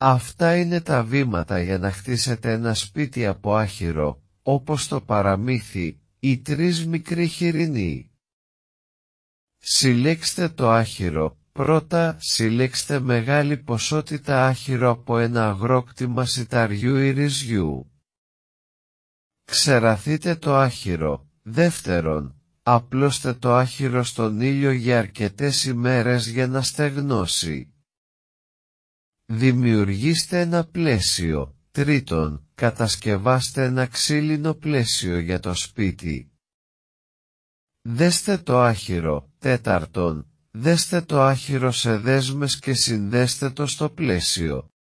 Αυτά είναι τα βήματα για να χτίσετε ένα σπίτι από άχυρο, όπως το παραμύθι, οι τρεις μικροί χοιρινοί. Συλλέξτε το άχυρο. Πρώτα συλλέξτε μεγάλη ποσότητα άχυρο από ένα αγρόκτημα σιταριού ή ρυζιού. Ξεραθείτε το άχυρο. Δεύτερον, απλώστε το άχυρο στον ήλιο για αρκετές ημέρες για να στεγνώσει. Δημιουργήστε ένα πλαίσιο. Τρίτον, κατασκευάστε ένα ξύλινο πλαίσιο για το σπίτι. Δέστε το άχυρο. Τέταρτον, δέστε το άχυρο σε δέσμες και συνδέστε το στο πλαίσιο.